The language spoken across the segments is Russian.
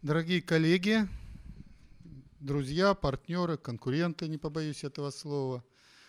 Дорогие коллеги, друзья, партнеры, конкуренты, не побоюсь этого слова,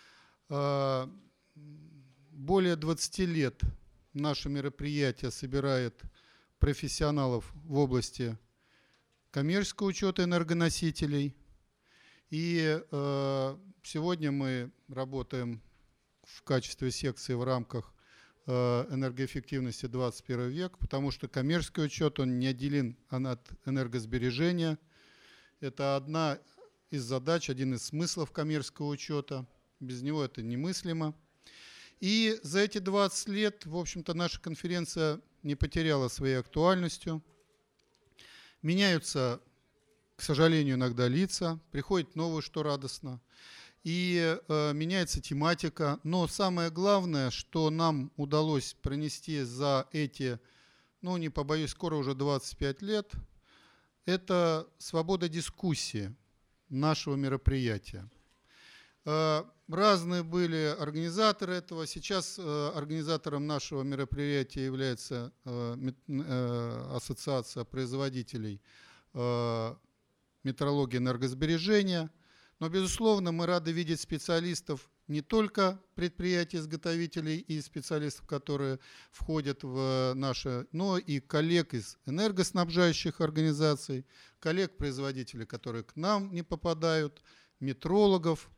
более 20 лет наше мероприятие собирает профессионалов в области коммерческого учета энергоносителей. И сегодня мы работаем в качестве секции в рамках энергоэффективности 21 век, потому что коммерческий учет, он неотделим от энергосбережения. Это одна из задач, один из смыслов коммерческого учета. Без него это немыслимо. И за эти 20 лет, в общем-то, наша конференция не потеряла своей актуальностью. Меняются, к сожалению, иногда лица, приходит новое, что радостно. И меняется тематика. Но самое главное, что нам удалось пронести за эти, не побоюсь, скоро уже 25 лет, это свобода дискуссии нашего мероприятия. Разные были организаторы этого. Сейчас организатором нашего мероприятия является Ассоциация производителей метрологии энергосбережения. Но, безусловно, мы рады видеть специалистов не только предприятий-изготовителей и специалистов, которые входят в наши, но и коллег из энергоснабжающих организаций, коллег-производителей, которые к нам не попадают, метрологов,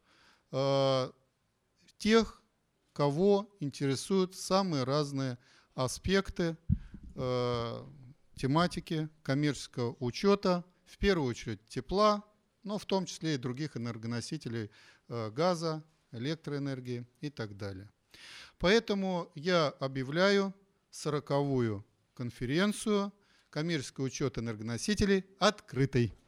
тех, кого интересуют самые разные аспекты тематики коммерческого учета, в первую очередь тепла, но в том числе и других энергоносителей газа, электроэнергии и так далее. Поэтому я объявляю 40-ю конференцию «Коммерческий учет энергоносителей» открытой.